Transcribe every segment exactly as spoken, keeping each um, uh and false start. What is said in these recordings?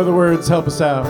know the words, help us out.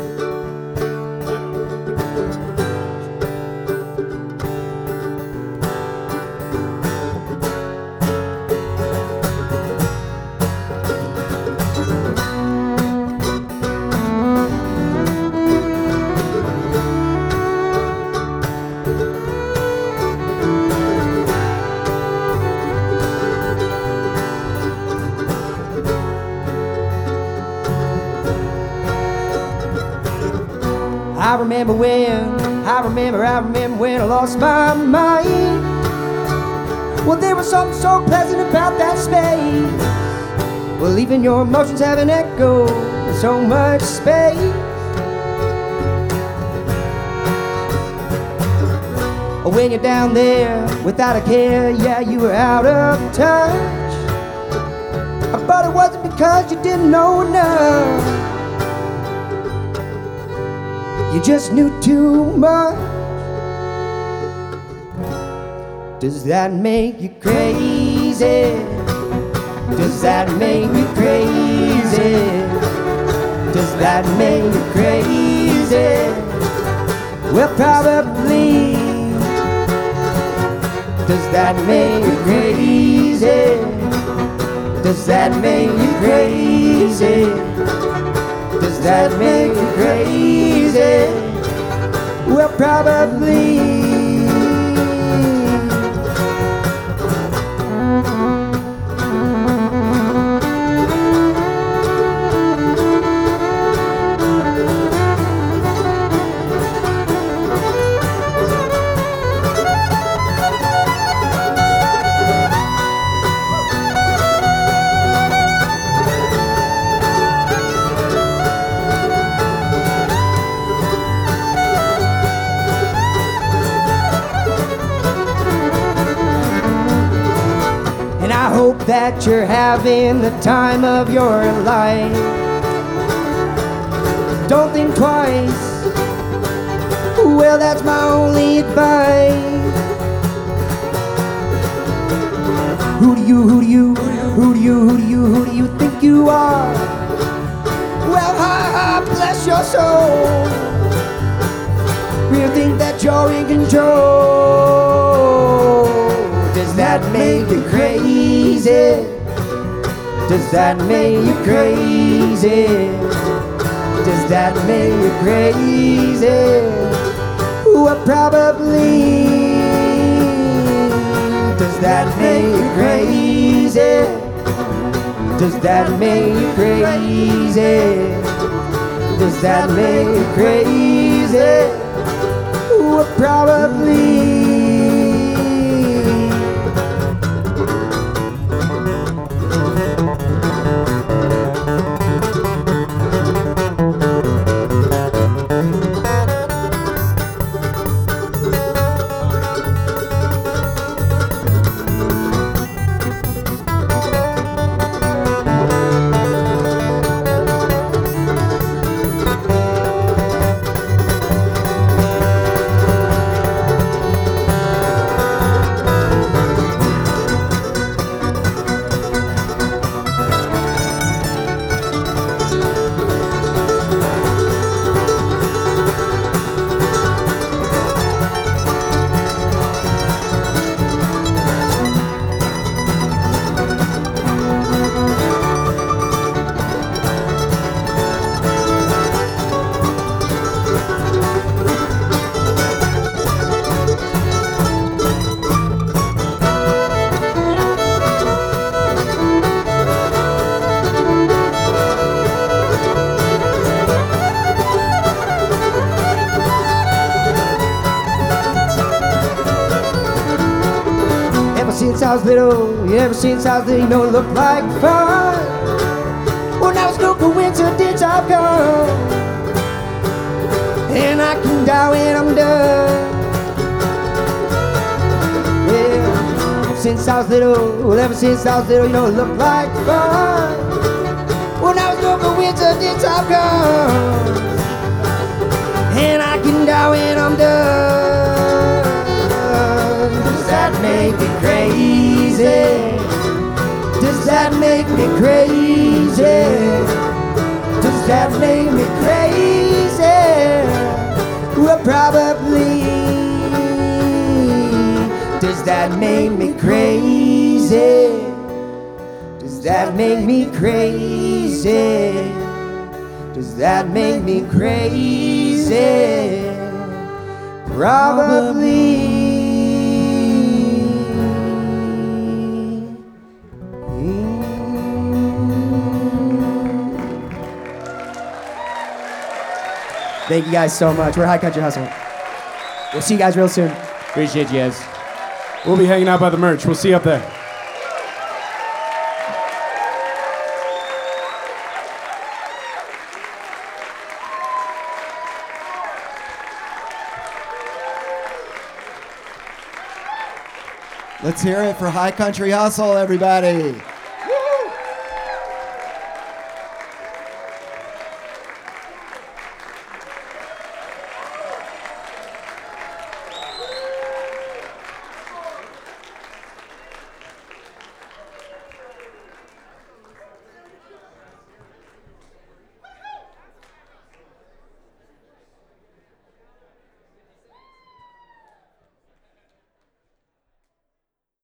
I remember when, I remember, I remember when I lost my mind. Well, there was something so pleasant about that space. Well, even your emotions have an echo in so much space. When you're down there without a care, yeah, you were out of touch. But it wasn't because you didn't know enough. You just knew too much. Does that make you crazy? Does that make you crazy? Does that make you crazy? Well, probably. Does that make you crazy? Does that make you crazy? Does that make you crazy? Well, probably. I hope that you're having the time of your life. Don't think twice. Well, that's my only advice. Who do you, who do you, who do you, who do you, who do you think you are? Well, ha ha, bless your soul. You think that you're in control. Does that make you crazy? Does that make you crazy? Does that make you crazy? Well, probably. Does that make you crazy? Does that make you crazy? Does that make you crazy? Well, probably. Since I was little, ever since I was little, you know it looked like fun. Well, now it's no coincidence I've come, and I can die when I'm done. Yeah, since I was little, ever since I was little, you know it looked like fun. Well, now it's no coincidence I've come, and I can die when I'm done. Does that make me crazy? Does that make me crazy? Does that make me crazy? Well, probably. Does that make me crazy? Does that make me crazy? Does that make me crazy? Probably. Thank you guys so much. We're High Country Hustle. We'll see you guys real soon. Appreciate you guys. We'll be hanging out by the merch. We'll see you up there. Let's hear it for High Country Hustle, everybody.